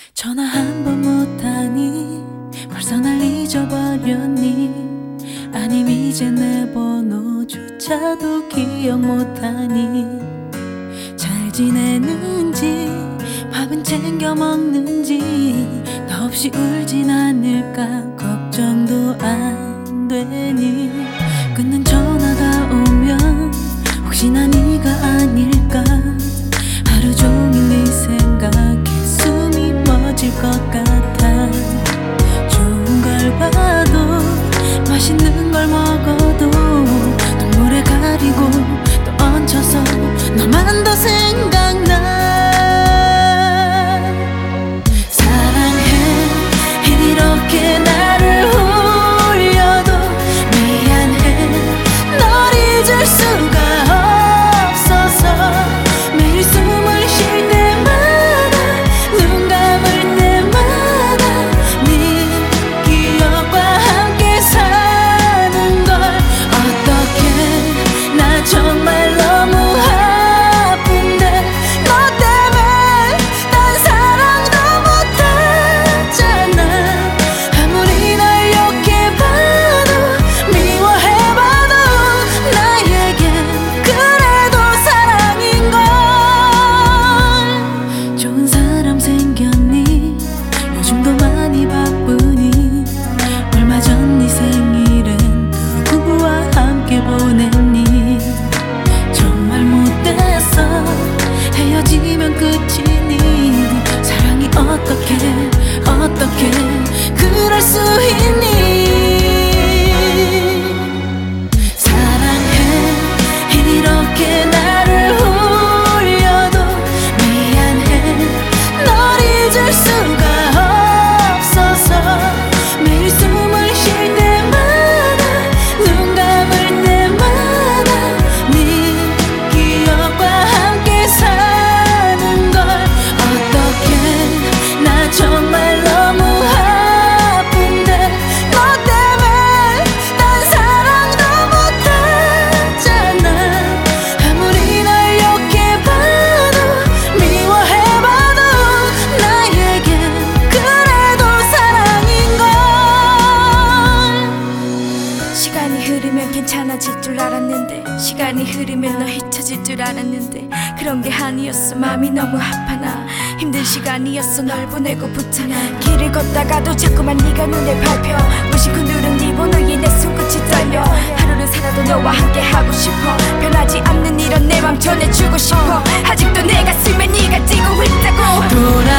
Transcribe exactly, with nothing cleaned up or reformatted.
전화 한 번 못하니 벌써 날 잊어버렸니? 아님 이제 내 번호조차도 기억 못하니? 잘 지내는지 밥은 챙겨 먹는지 너 없이 울진 않을까 걱정도 안 되니? 끊는 전화가 오면 혹시나 네가 아닐까 하루 종일 네 생각에 숨이 멎을 것 같아. 좋은 걸 봐도 맛있는 걸 먹어도 눈물에 가리고 또 얹혀서 너만 더 생각나. 사랑해 이렇게 나를 울려도 미안해 널 잊을 수가 없어서 매일 숨을 쉴 때마다 눈 감을 때마다 네 기억과 함께 사는 걸 어떡해 나 정말 너무 아픈데 너 때문에 난 사랑도 못하잖아. 아무리 날 욕해봐도 미워해봐도 나에겐 그래도 사랑인 걸. 좋은 사람 생겼니? 요즘도 많이 바쁘니? 얼마 전 네 생일엔 누구와 함께 보냈니? 정말 못됐어 헤어지면 끝이니? 사랑이 어떻게 어떻게 그럴 수 있니? 사랑해 이렇게 나를 울려도 미안해 널 잊을 수가 없어서 매일 숨을 쉴 때마다 눈 감을 때마다 네 기억과 함께 사는 걸 어떡해 나 정말 너무 아픈데 너 때문에 난 사랑도 못하잖아. 아무리 날 욕해봐도 미워해봐도 나에겐 그래도 사랑인 걸. 시간이 흐르면 괜찮아질 줄 알았는데 시간이 흐르면 너 잊혀질 줄 알았는데 그런 게 아니었어. 마음이 너무 아파 나 힘든 시간이었어. 널 보내고 붙잖아. 길을 걷다가도 자꾸만 네가 눈에 밟혀 무심코 누른 네 번호에 내 손끝이 떨려. 하루를 살아도 너와 함께 하고 싶어. 변하지 않는 이런 내 맘 전해주고 싶어. 아직도 내 가슴에 네가 뛰고 있다고.